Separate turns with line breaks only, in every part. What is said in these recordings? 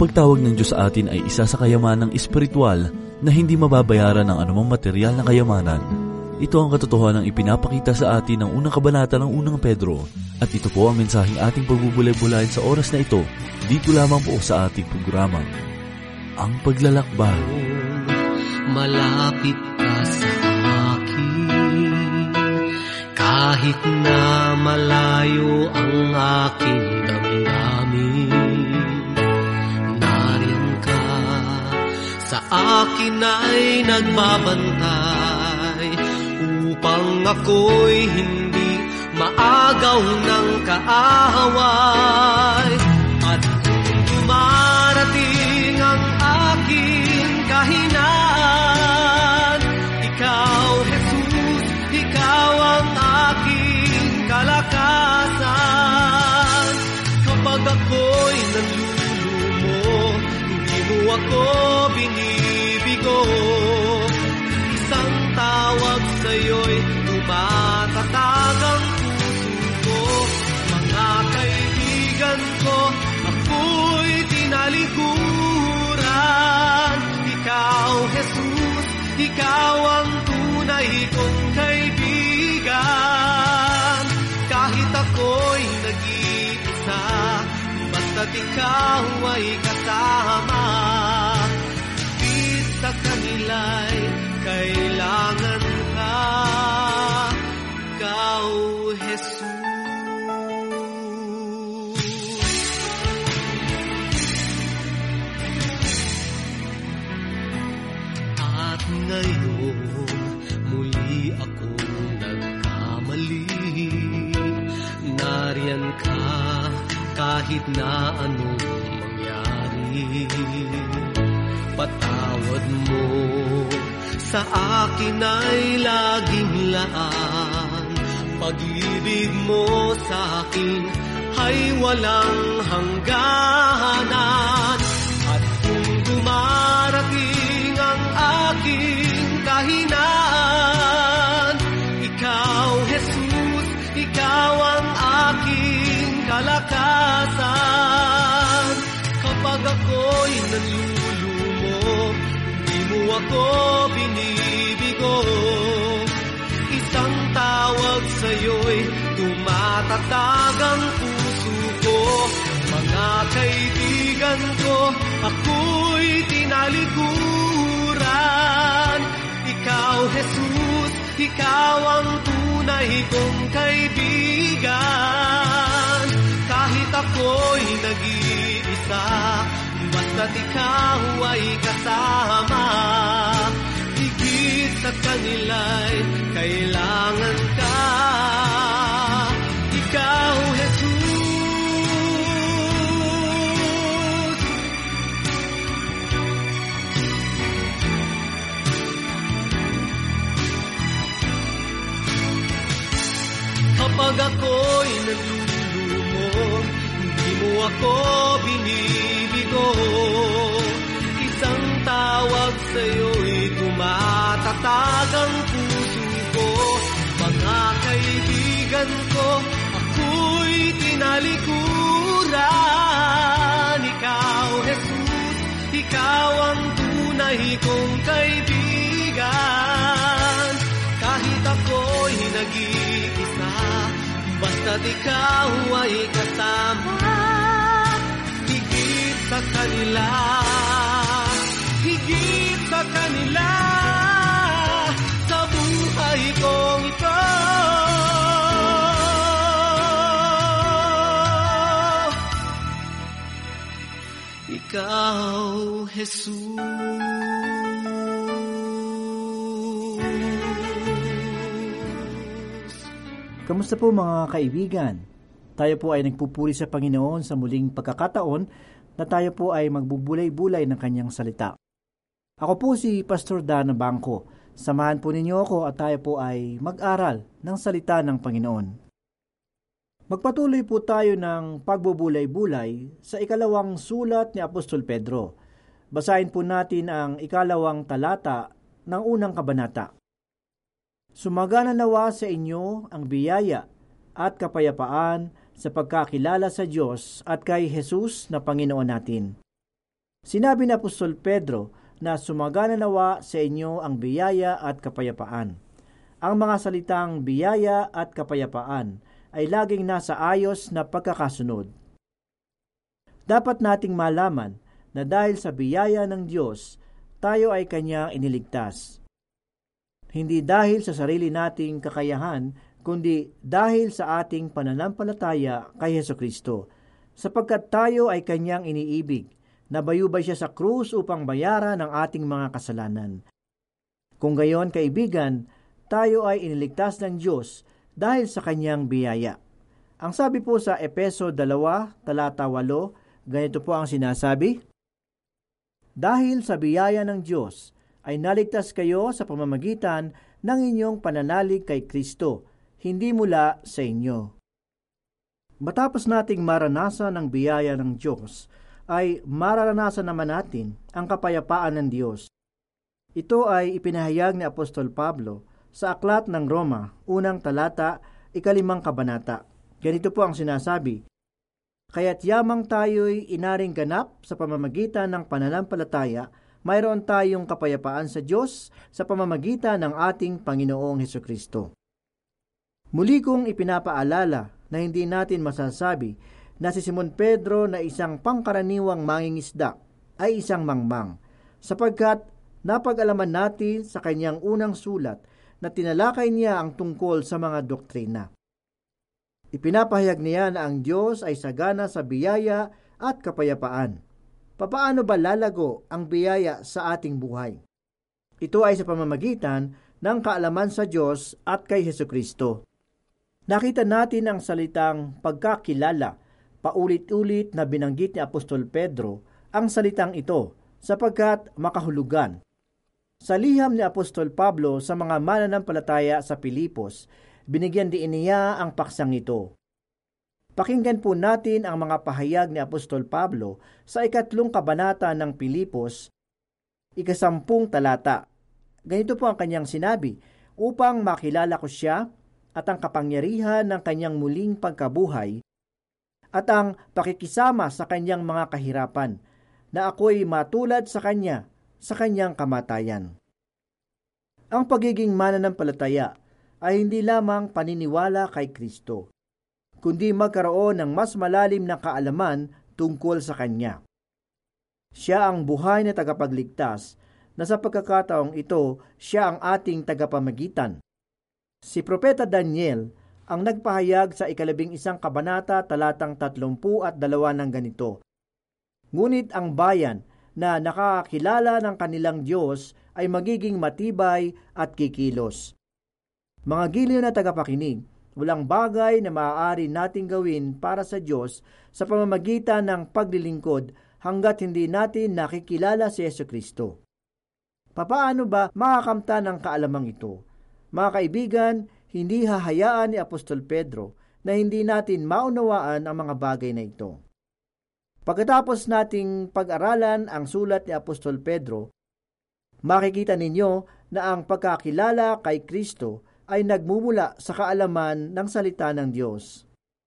pagtawag ng Diyos sa atin ay isa sa kayamanang espiritual na hindi mababayaran ng anumang material na kayamanan. Ito ang katotohanan ng ipinapakita sa atin ng unang kabanata ng unang Pedro. At ito po ang mensaheng ating pagbubulay-bulayan sa oras na ito, dito lamang po sa ating programa, Ang Paglalakbay.
Malapit ka sa akin, kahit na malayo ang aking damdamin. Nariyan ka, sa akin ay nagbabantay, upang ako'y hindi maagaw ng kaaway. At kung dumarating ang aking kahinaan, ikaw, Jesus, ikaw ang aking kalakasan. Kapag ako'y nalulumo, hindi mo ako binibigo. Isang tawag sa'yo'y tumatatag ang puso ko. Mga kaibigan ko, ako'y tinalikuran. Ikaw, Jesus, ikaw ang tunay kong kaibigan. Kahit ako'y nag-iisa, basta't ikaw ay kasama. Di sa kanila'y kailangan ka, ikaw, Jesus. At ngayon, muli akong nagkamali. Nariyan ka, kahit na anong mangyari. Patawad mo sa akin ay laging laan. Pag-ibig mo sa akin ay walang hangganan. At kung dumarating ang aking kahinaan, ikaw, Jesus, ikaw ang aking kalakasan. Kapag ako'y nalulumo, di mo ako binibigo. Isang tawag sa'yo'y tumatatag ang puso ko. Mga kaibigan ko, ako'y tinalikuran. Ikaw, Jesus, ikaw ang tunay kong kaibigan. Kahit ako'y nag-iisa, basta't ikaw ay kasama. Higit sa kanila'y kailangan ka, ikaw, Jesus. Kapag ako'y nalulumo, hindi mo ako binibigo. Isang tawag sa'yo'y tumatatag ang puso ko. Mga kaibigan ko, ako'y tinalikuran. Ikaw, Jesus, ikaw ang tunay kong kaibigan. Kahit ako'y nag-iisa, basta't ikaw ay kasama. Higit sa kanila, higit sa kanila, sa buhay kong ito. Ikaw, Jesus.
Kamusta po mga kaibigan? Tayo po ay nagpupuri sa Panginoon sa muling pagkakataon na tayo po ay magbubulay-bulay ng kanyang salita. Ako po si Pastor Dan Bangko. Samahan po ninyo ako at tayo po ay mag-aral ng salita ng Panginoon. Magpatuloy po tayo ng pagbubulay-bulay sa ikalawang sulat ni Apostol Pedro. Basahin po natin ang ikalawang talata ng unang kabanata. Sumagana nawa sa inyo ang biyaya at kapayapaan sa pagkakilala sa Diyos at kay Jesus na Panginoon natin. Sinabi ni Apostol Pedro na sumagana nawa sa inyo ang biyaya at kapayapaan. Ang mga salitang biyaya at kapayapaan ay laging nasa ayos na pagkakasunod. Dapat nating malaman na dahil sa biyaya ng Diyos, tayo ay Kanyang iniligtas. Hindi dahil sa sarili nating kakayahan, kundi dahil sa ating pananampalataya kay Hesukristo, sapagkat tayo ay Kanyang iniibig. Nabayubay siya sa krus upang bayaran ang ating mga kasalanan. Kung gayon, kaibigan, tayo ay iniligtas ng Diyos dahil sa Kanyang biyaya. Ang sabi po sa Efeso 2, talata 8, ganito po ang sinasabi, dahil sa biyaya ng Diyos ay naligtas kayo sa pamamagitan ng inyong pananalig kay Kristo, hindi mula sa inyo. Matapos nating maranasan ang biyaya ng Diyos, ay mararanasan naman natin ang kapayapaan ng Diyos. Ito ay ipinahayag ni Apostol Pablo sa Aklat ng Roma, unang talata, 5 kabanata. Ganito po ang sinasabi, kaya't yamang tayo'y inaring ganap sa pamamagitan ng pananampalataya, mayroon tayong kapayapaan sa Diyos sa pamamagitan ng ating Panginoong Hesukristo. Muli kong ipinapaalala na hindi natin masasabi na si Simon Pedro na isang pangkaraniwang mangingisda ay isang mangmang, sapagkat napag-alaman natin sa kanyang unang sulat na tinalakay niya ang tungkol sa mga doktrina. Ipinapahayag niya na ang Diyos ay sagana sa biyaya at kapayapaan. Papaano ba lalago ang biyaya sa ating buhay? Ito ay sa pamamagitan ng kaalaman sa Diyos at kay Hesukristo. Nakita natin ang salitang pagkakilala. Paulit-ulit na binanggit ni Apostol Pedro ang salitang ito sapagkat makahulugan. Sa liham ni Apostol Pablo sa mga mananampalataya sa Pilipos, binigyan din niya ang paksang ito. Pakinggan po natin ang mga pahayag ni Apostol Pablo sa 3 kabanata ng Pilipos, 10 talata. Ganito po ang kanyang sinabi, upang makilala ko siya at ang kapangyarihan ng kanyang muling pagkabuhay at ang pakikisama sa kanyang mga kahirapan, na ako'y matulad sa kanya sa kanyang kamatayan. Ang pagiging mananampalataya ay hindi lamang paniniwala kay Kristo, kundi magkaroon ng mas malalim na kaalaman tungkol sa Kanya. Siya ang buhay na tagapagligtas, na sa pagkakataong ito, siya ang ating tagapamagitan. Si Propeta Daniel ang nagpahayag sa 11 kabanata talatang 32 ng ganito, ngunit ang bayan na nakakilala ng kanilang Diyos ay magiging matibay at kikilos. Mga giliw na tagapakinig, walang bagay na maaari nating gawin para sa Diyos sa pamamagitan ng paglilingkod hanggat hindi natin nakikilala si Hesukristo. Papaano ba makakamtan ng kaalamang ito? Mga kaibigan, hindi hahayaan ni Apostol Pedro na hindi natin maunawaan ang mga bagay na ito. Pagkatapos nating pag-aralan ang sulat ni Apostol Pedro, makikita ninyo na ang pagkakilala kay Kristo ay nagmumula sa kaalaman ng salita ng Diyos.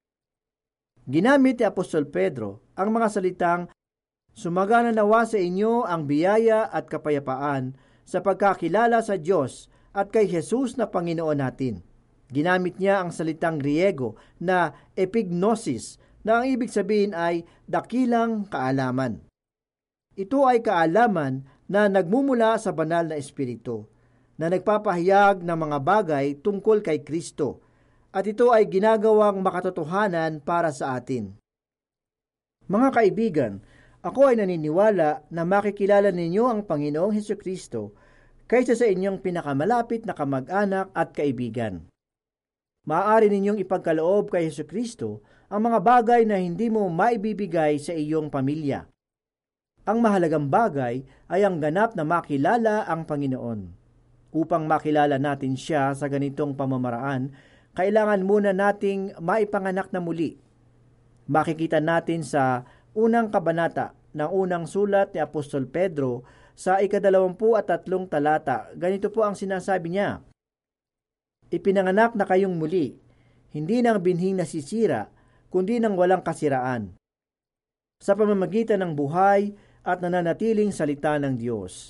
Ginamit ni Apostol Pedro ang mga salitang, sumagana nawa sa inyo ang biyaya at kapayapaan sa pagkakilala sa Diyos at kay Jesus na Panginoon natin. Ginamit niya ang salitang Griego na epignosis, na ang ibig sabihin ay dakilang kaalaman. Ito ay kaalaman na nagmumula sa banal na espiritu, na nagpapahayag ng mga bagay tungkol kay Kristo, at ito ay ginagawang makatotohanan para sa atin. Mga kaibigan, ako ay naniniwala na makikilala ninyo ang Panginoong Hesukristo kaysa sa inyong pinakamalapit na kamag-anak at kaibigan. Maaari ninyong ipagkaloob kay Hesukristo ang mga bagay na hindi mo maibibigay sa iyong pamilya. Ang mahalagang bagay ay ang ganap na makilala ang Panginoon. Upang makilala natin siya sa ganitong pamamaraan, kailangan muna nating maipanganak na muli. Makikita natin sa unang kabanata ng unang sulat ni Apostol Pedro sa 23 talata. Ganito po ang sinasabi niya, ipinanganak na kayong muli, hindi ng binhing nasisira, kundi ng walang kasiraan, sa pamamagitan ng buhay at nananatiling salita ng Diyos.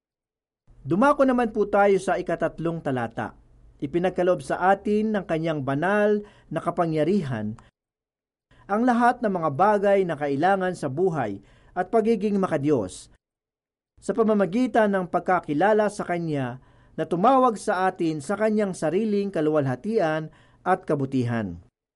Dumako naman po tayo sa 3 talata. Ipinagkaloob sa atin ng kanyang banal na kapangyarihan ang lahat ng mga bagay na kailangan sa buhay at pagiging makadiyos sa pamamagitan ng pagkakilala sa Kanya na tumawag sa atin sa Kanyang sariling kaluwalhatian at kabutihan.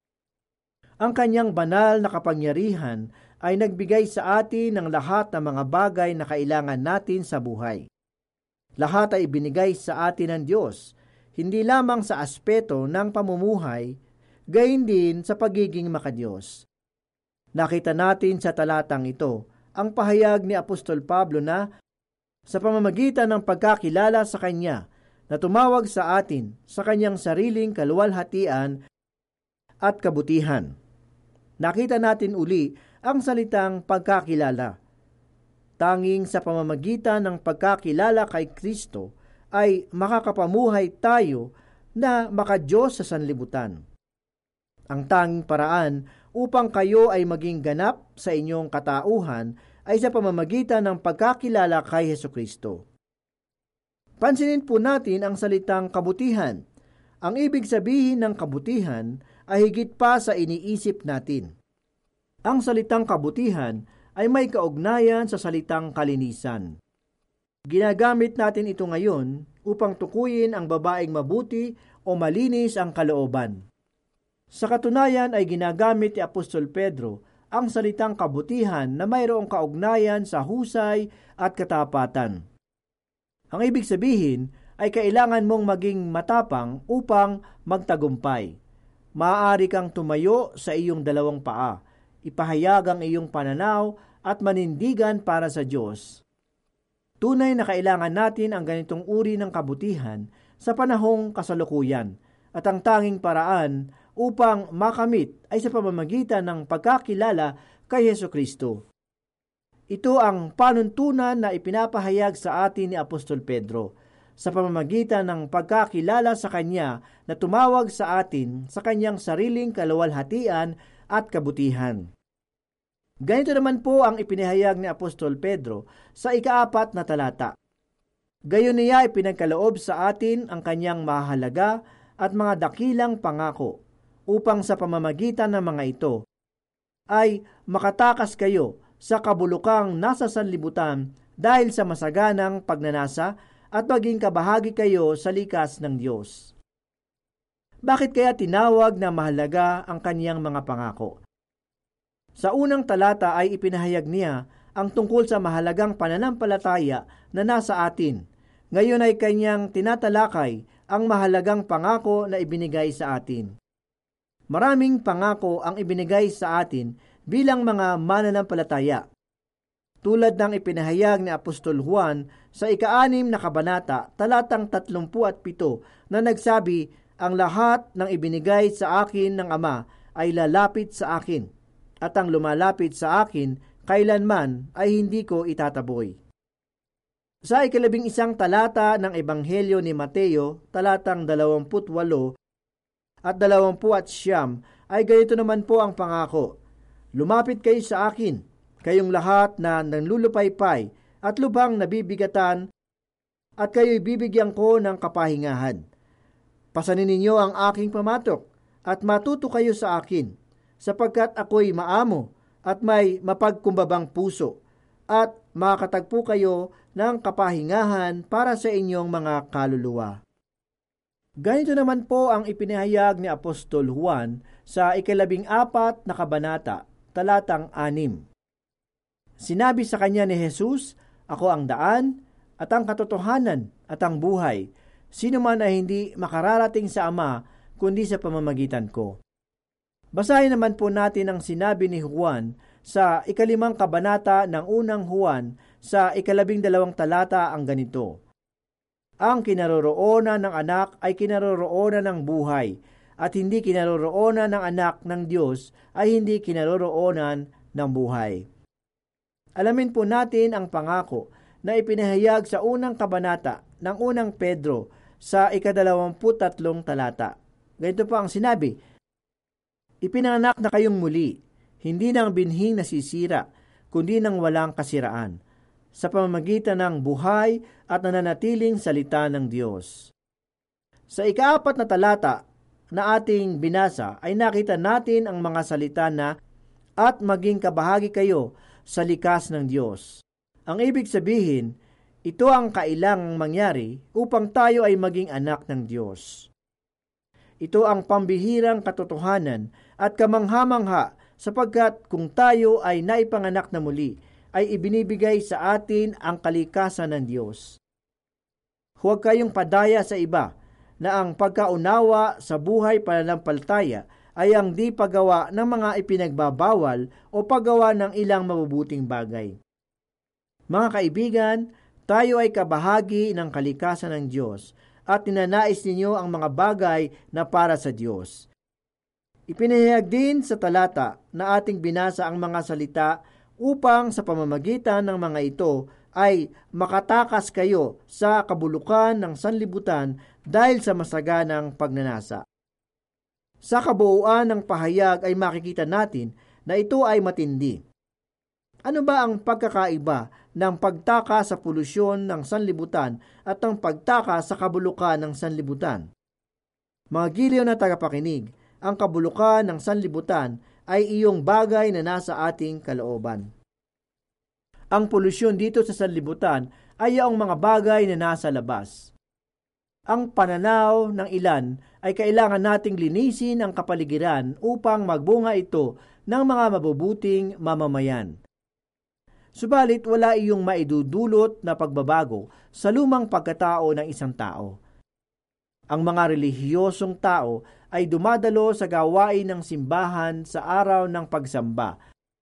Ang Kanyang banal na kapangyarihan ay nagbigay sa atin ng lahat ng mga bagay na kailangan natin sa buhay. Lahat ay ibinigay sa atin ng Diyos, hindi lamang sa aspeto ng pamumuhay, gayon din sa pagiging makadiyos. Nakita natin sa talatang ito ang pahayag ni Apostol Pablo na sa pamamagitan ng pagkakilala sa Kanya na tumawag sa atin sa Kanyang sariling kaluwalhatian at kabutihan. Nakita natin uli ang salitang pagkakilala. Tanging sa pamamagitan ng pagkakilala kay Kristo ay makakapamuhay tayo na makadiyos sa sanlibutan. Ang tanging paraan upang kayo ay maging ganap sa inyong katauhan ay sa pamamagitan ng pagkakilala kay Hesukristo. Pansinin po natin ang salitang kabutihan. Ang ibig sabihin ng kabutihan ay higit pa sa iniisip natin. Ang salitang kabutihan ay may kaugnayan sa salitang kalinisan. Ginagamit natin ito ngayon upang tukuyin ang babaeng mabuti o malinis ang kalooban. Sa katunayan ay ginagamit ni Apostol Pedro ang salitang kabutihan na mayroong kaugnayan sa husay at katapatan. Ang ibig sabihin ay kailangan mong maging matapang upang magtagumpay. Maaari kang tumayo sa iyong 2 paa, ipahayag ang iyong pananaw at manindigan para sa Diyos. Tunay na kailangan natin ang ganitong uri ng kabutihan sa panahong kasalukuyan at ang tanging paraan upang makamit ay sa pamamagitan ng pagkakilala kay Hesukristo. Ito ang panuntunan na ipinapahayag sa atin ni Apostol Pedro sa pamamagitan ng pagkakilala sa Kanya na tumawag sa atin sa Kanyang sariling kaluwalhatian at kabutihan. Ganito naman po ang ipinahayag ni Apostol Pedro sa 4 talata. Gayon niya ipinagkaloob sa atin ang Kanyang mahalaga at mga dakilang pangako, upang sa pamamagitan ng mga ito ay makatakas kayo sa kabulukang nasa sanlibutan dahil sa masaganang pagnanasa at maging kabahagi kayo sa likas ng Diyos. Bakit kaya tinawag na mahalaga ang Kaniyang mga pangako? Sa unang talata ay ipinahayag niya ang tungkol sa mahalagang pananampalataya na nasa atin. Ngayon ay Kanyang tinatalakay ang mahalagang pangako na ibinigay sa atin. Maraming pangako ang ibinigay sa atin bilang mga mananampalataya. Tulad ng ipinahayag ni Apostol Juan sa 6 na kabanata, talatang 37 na nagsabi, ang lahat ng ibinigay sa akin ng Ama ay lalapit sa akin, at ang lumalapit sa akin kailanman ay hindi ko itataboy. Sa 11 talata ng Ebanghelyo ni Mateo, talatang 28 at 29 ay ganito naman po ang pangako. Lumapit kayo sa akin, kayong lahat na nanlulupaypay at lubhang nabibigatan, at kayo'y bibigyan ko ng kapahingahan. Pasanin ninyo ang aking pamatok, at matuto kayo sa akin, sapagkat ako'y maamo at may mapagkumbabang puso, at makakatagpo kayo ng kapahingahan para sa inyong mga kaluluwa. Ganito naman po ang ipinahayag ni Apostol Juan sa 14 na kabanata, talatang 6. Sinabi sa kanya ni Jesus, ako ang daan, at ang katotohanan, at ang buhay. Sino man ay hindi makararating sa Ama, kundi sa pamamagitan ko. Basahin naman po natin ang sinabi ni Juan sa 5 kabanata ng unang Juan sa 12 talata ang ganito. Ang kinaroroonan ng anak ay kinaroroonan ng buhay, at hindi kinaroroonan ng anak ng Diyos ay hindi kinaroroonan ng buhay. Alamin po natin ang pangako na ipinahayag sa unang kabanata ng unang Pedro sa 23 talata. Ganito po ang sinabi, ipinanganak na kayong muli, hindi ng binhing nasisira, kundi ng walang kasiraan, sa pamamagitan ng buhay at nananatiling salita ng Diyos. Sa ika-4 na talata na ating binasa ay nakita natin ang mga salita na at maging kabahagi kayo sa likas ng Diyos. Ang ibig sabihin, ito ang kailangang mangyari upang tayo ay maging anak ng Diyos. Ito ang pambihirang katotohanan at kamangha-mangha sapagkat kung tayo ay naipanganak na muli, ay ibinibigay sa atin ang kalikasan ng Diyos. Huwag kayong padaya sa iba na ang pagkaunawa sa buhay pananampalataya ay ang di paggawa ng mga ipinagbabawal o paggawa ng ilang mabubuting bagay. Mga kaibigan, tayo ay kabahagi ng kalikasan ng Diyos at ninanais ninyo ang mga bagay na para sa Diyos. Ipinahayag din sa talata na ating binasa ang mga salita upang sa pamamagitan ng mga ito ay makatakas kayo sa kabulukan ng sanlibutan dahil sa masaganang pagnanasa. Sa kabuuan ng pahayag ay makikita natin na ito ay matindi. Ano ba ang pagkakaiba ng pagtaka sa polusyon ng sanlibutan at ang pagtaka sa kabulukan ng sanlibutan? Mga giliw na tagapakinig, ang kabulukan ng sanlibutan ay iyong bagay na nasa ating kalooban. Ang polusyon dito sa sanlibutan ay iyong mga bagay na nasa labas. Ang pananaw ng ilan ay kailangan nating linisin ang kapaligiran upang magbunga ito ng mga mabubuting mamamayan. Subalit wala iyong maidudulot na pagbabago sa lumang pagkatao ng isang tao. Ang mga relihiyosong tao ay dumadalo sa gawain ng simbahan sa araw ng pagsamba.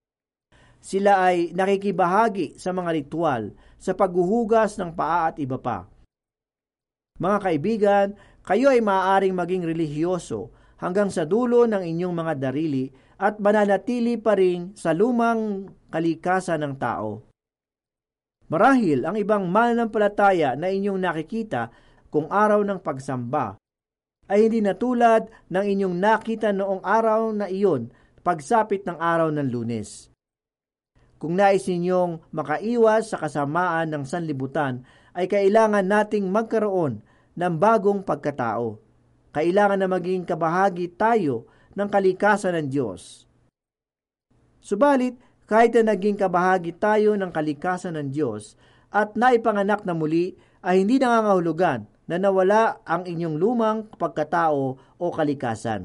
Sila ay nakikibahagi sa mga ritual, sa paghuhugas ng paa at iba pa. Mga kaibigan, kayo ay maaaring maging relihiyoso hanggang sa dulo ng inyong mga darili at mananatili pa rin sa lumang kalikasan ng tao. Marahil ang ibang mananampalataya na inyong nakikita kung araw ng pagsamba ay hindi na tulad ng inyong nakita noong araw na iyon pagsapit ng araw ng Lunes. Kung nais ninyong makaiwas sa kasamaan ng sanlibutan, ay kailangan nating magkaroon ng bagong pagkatao. Kailangan na maging kabahagi tayo ng kalikasan ng Diyos. Subalit, kahit na naging kabahagi tayo ng kalikasan ng Diyos at naipanganak na muli, ay hindi nangangahulugan na nawala ang inyong lumang pagkatao o kalikasan.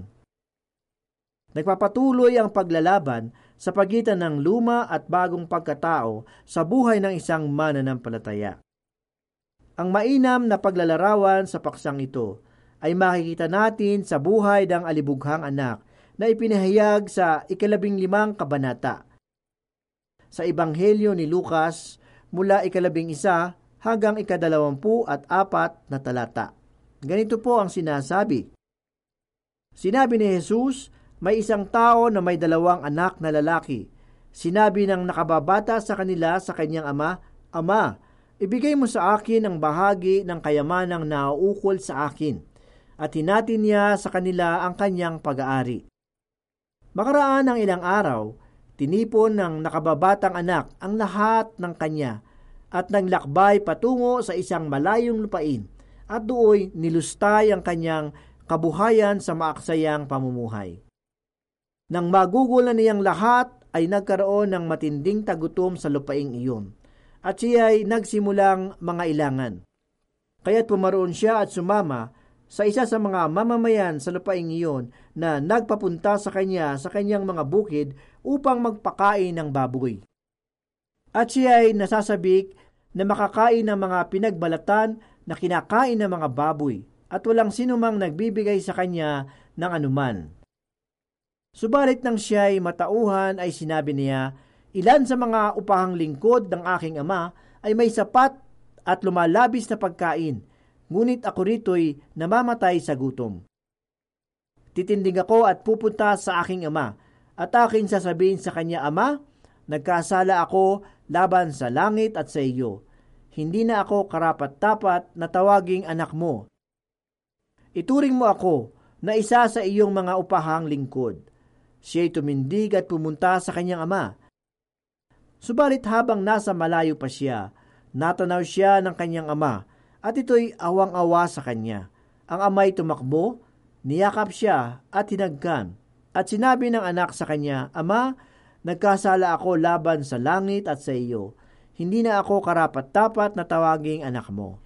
Nagpapatuloy ang paglalaban sa pagitan ng luma at bagong pagkatao sa buhay ng isang mananampalataya. Ang mainam na paglalarawan sa paksang ito ay makikita natin sa buhay ng alibughang anak na ipinahayag sa 15 kabanata. Sa Ebanghelyo ni Lucas mula 11 hanggang 24 na talata. Ganito po ang sinasabi. Sinabi ni Jesus, may isang tao na may 2 anak na lalaki. Sinabi ng nakababata sa kanila sa kanyang ama, Ama, ibigay mo sa akin ang bahagi ng kayamanang nauukol sa akin. At hinati niya sa kanila ang kanyang pag-aari. Makaraan ng ilang araw, tinipon ng nakababatang anak ang lahat ng kanya at naglakbay patungo sa isang malayong lupain at dooy nilustay ang kanyang kabuhayan sa maaksayang pamumuhay. Nang magugol na niyang lahat ay nagkaroon ng matinding tagutom sa lupaing iyon at siya ay nagsimulang mga ilangan. Kaya't pumaroon siya at sumama sa isa sa mga mamamayan sa lupaing iyon na nagpapunta sa kanyang mga bukid upang magpakain ng baboy. At siya ay nasasabik na makakain ng mga pinagbalatan na kinakain ng mga baboy at walang sinumang nagbibigay sa kanya ng anuman. Subalit nang siya ay matauhan ay sinabi niya, ilan sa mga upahang lingkod ng aking ama ay may sapat at lumalabis na pagkain, ngunit ako rito'y namamatay sa gutom. Titindig ako at pupunta sa aking ama at aking sasabihin sa kanya, Ama, nagkasala ako laban sa langit at sa iyo. Hindi na ako karapat-dapat na tawaging anak mo. Ituring mo ako na isa sa iyong mga upahang lingkod. Siya'y tumindig at pumunta sa kanyang ama. Subalit habang nasa malayo pa siya, natanaw siya ng kanyang ama at ito'y awang-awa sa kanya. Ang ama'y tumakbo, niyakap siya at hinagkan. At sinabi ng anak sa kanya, "Ama, nagkasala ako laban sa langit at sa iyo. Hindi na ako karapat-dapat na tawaging anak mo."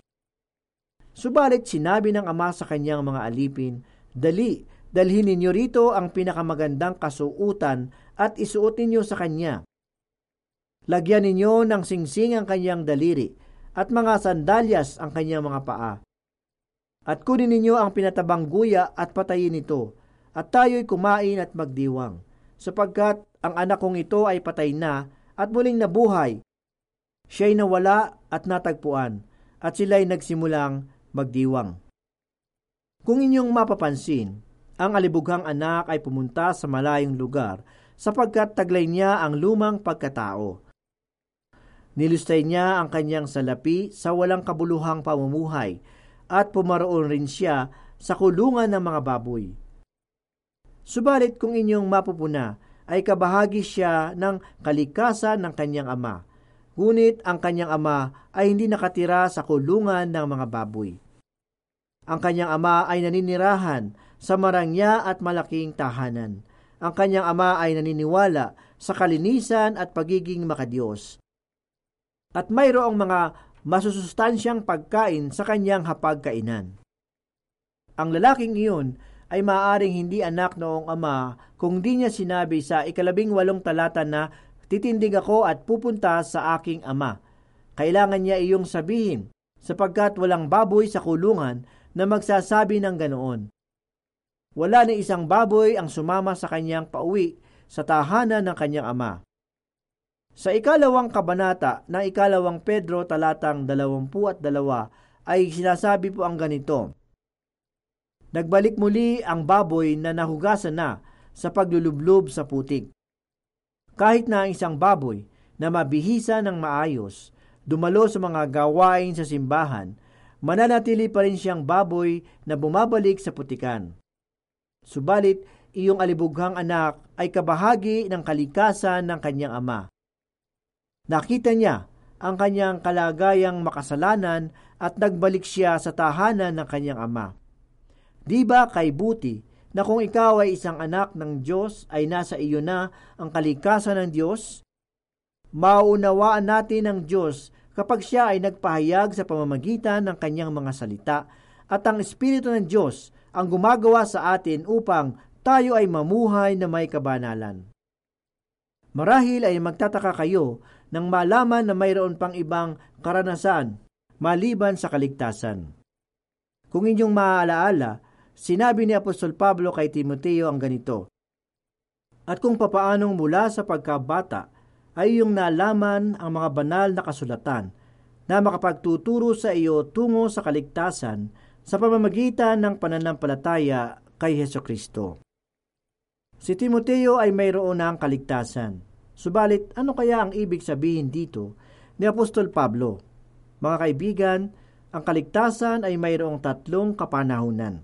Subalit sinabi ng ama sa kanyang mga alipin, "Dali, dalhin ninyo rito ang pinakamagandang kasuutan at isuot ninyo sa kanya. Lagyan ninyo ng singsing ang kanyang daliri at mga sandalyas ang kanyang mga paa. At kunin ninyo ang pinatabang guya at patayin ito, at tayo'y kumain at magdiwang, sapagkat ang anak kong ito ay patay na at muling nabuhay. Siya'y nawala at natagpuan, at sila'y nagsimulang magdiwang." Kung inyong mapapansin, ang alibughang anak ay pumunta sa malayong lugar sapagkat taglay niya ang lumang pagkatao. Nilustay niya ang kanyang salapi sa walang kabuluhang pamumuhay at pumaroon rin siya sa kulungan ng mga baboy. Subalit kung inyong mapupuna, ay kabahagi siya ng kalikasan ng kanyang ama. Ngunit ang kanyang ama ay hindi nakatira sa kulungan ng mga baboy. Ang kanyang ama ay naninirahan sa marangya at malaking tahanan. Ang kanyang ama ay naniniwala sa kalinisan at pagiging makadiyos. At mayroong mga masusustansyang pagkain sa kanyang hapagkainan. Ang lalaking iyon ay maaaring hindi anak noong ama kung di niya sinabi sa 18 talata na, "Titindig ako at pupunta sa aking ama." Kailangan niya iyong sabihin, sapagkat walang baboy sa kulungan na magsasabi ng ganoon. Wala ni isang baboy ang sumama sa kanyang pauwi sa tahanan ng kanyang ama. Sa 2 kabanata ng 2 Pedro talatang 22 ay sinasabi po ang ganito, "Nagbalik muli ang baboy na nahugasan na sa paglulublob sa putik." Kahit na ang isang baboy na mabihisa ng maayos, dumalo sa mga gawain sa simbahan, mananatili pa rin siyang baboy na bumabalik sa putikan. Subalit, iyong alibughang anak ay kabahagi ng kalikasan ng kanyang ama. Nakita niya ang kanyang kalagayang makasalanan at nagbalik siya sa tahanan ng kanyang ama. Di ba kay buti na kung ikaw ay isang anak ng Diyos ay nasa iyo na ang kalikasan ng Diyos? Mauunawaan natin ang Diyos kapag siya ay nagpahayag sa pamamagitan ng kanyang mga salita at ang Espiritu ng Diyos ang gumagawa sa atin upang tayo ay mamuhay na may kabanalan. Marahil ay magtataka kayo nang malaman na mayroon pang ibang karanasan maliban sa kaligtasan. Kung inyong maaalaala, sinabi ni Apostol Pablo kay Timoteo ang ganito, "At kung papaanong mula sa pagkabata ay iyong nalaman ang mga banal na kasulatan na makapagtuturo sa iyo tungo sa kaligtasan sa pamamagitan ng pananampalataya kay Hesukristo." Si Timoteo ay mayroon ng kaligtasan. Subalit, ano kaya ang ibig sabihin dito ni Apostol Pablo? Mga kaibigan, ang kaligtasan ay mayroong 3 kapanahunan.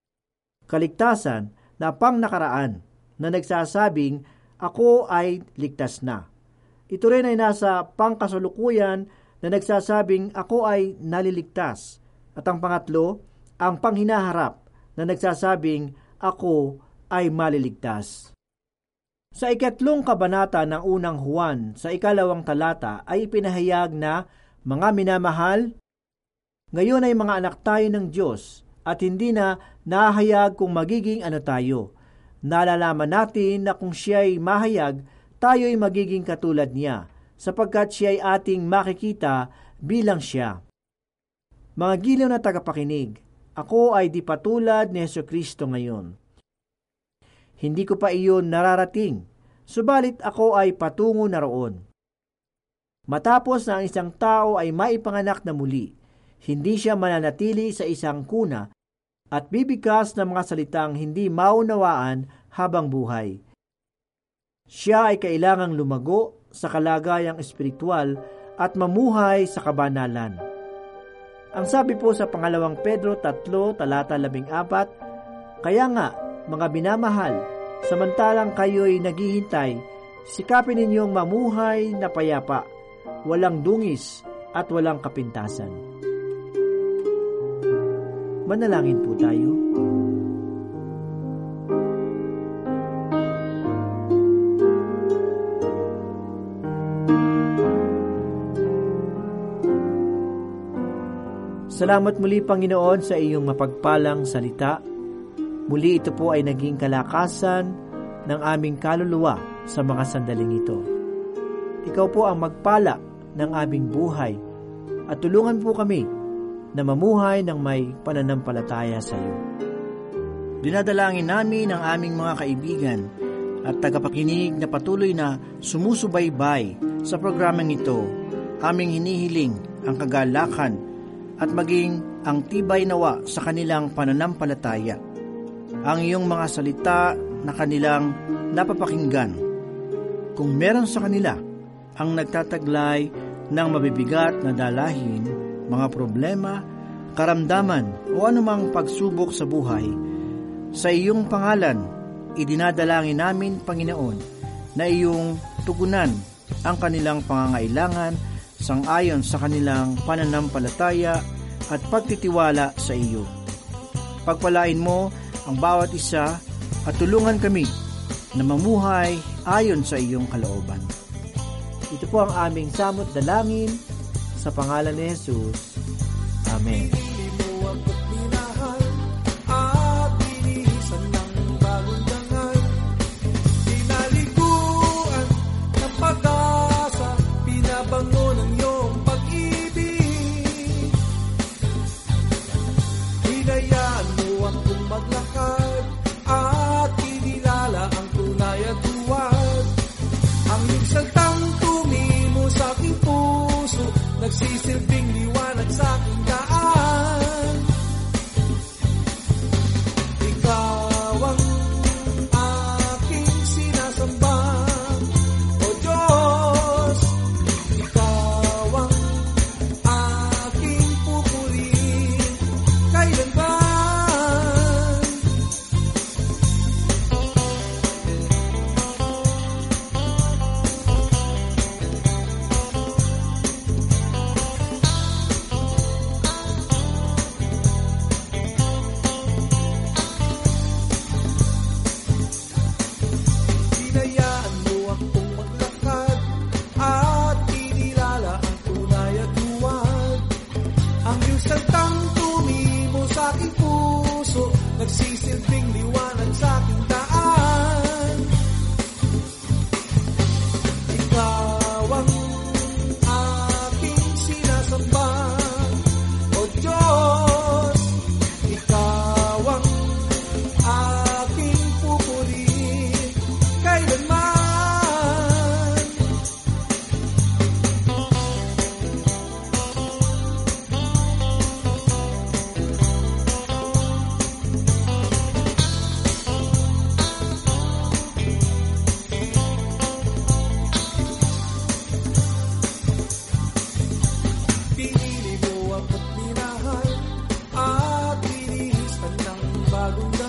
Kaligtasan na pang nakaraan na nagsasabing, "Ako ay ligtas na." Ito rin ay nasa pangkasulukuyan na nagsasabing, "Ako ay naliligtas." At ang pangatlo, ang panghinaharap na nagsasabing, "Ako ay maliligtas." Sa 3 kabanata ng unang Juan, sa 2 talata ay ipinahayag na, "Mga minamahal, ngayon ay mga anak tayo ng Diyos at hindi na nahayag kung magiging ano tayo. Nalalaman natin na kung siya'y mahayag, tayo'y magiging katulad niya, sapagkat siya'y ating makikita bilang siya." Mga giliw na tagapakinig, ako ay di patulad ni Hesukristo ngayon. Hindi ko pa iyon nararating, subalit ako ay patungo na roon. Matapos na ang isang tao ay maipanganak na muli, hindi siya mananatili sa isang kuna at bibigkas ng mga salitang hindi maunawaan habang buhay. Siya ay kailangang lumago sa kalagayang espiritual at mamuhay sa kabanalan. Ang sabi po sa 2 Pedro 3 talata 14, "Kaya nga, mga binamahal, samantalang kayo'y naghihintay, Sikapin ninyong mamuhay na payapa, walang dungis at walang kapintasan. Manalangin po tayo. Salamat muli, Panginoon, sa iyong mapagpalang salita. Muli ito po ay naging kalakasan ng aming kaluluwa sa mga sandaling ito. Ikaw po ang magpala ng aming buhay at tulungan po kami na mamuhay ng may pananampalataya sa iyo. Dinadalangin namin ang aming mga kaibigan at tagapakinig na patuloy na sumusubaybay sa programang ito. Aming hinihiling ang kagalakan at maging ang tibay nawa sa kanilang pananampalataya. Ang iyong mga salita na kanilang napapakinggan, kung meron sa kanila ang nagtataglay ng mabibigat na dalahin, mga problema, karamdaman o anumang pagsubok sa buhay, sa iyong pangalan, idinadalangin namin, Panginoon, na iyong tugunan ang kanilang pangangailangan sang-ayon sa kanilang pananampalataya at pagtitiwala sa iyo. Pagpalain mo ang bawat isa at tulungan kami na mamuhay ayon sa iyong kalooban. Ito po ang aming samot dalangin sa pangalan ni Jesus. Amen.
Nagsisilbing liwanag sa aking daan. Ikaw ang aking sinasamba, O Diyos. Ikaw ang aking pupurihin kailanman. Nagsisilbing liwanag sa aking daan. Ikaw ang aking sinasamba, O Diyos. Ikaw ang aking pupurihin kailanman. Bagong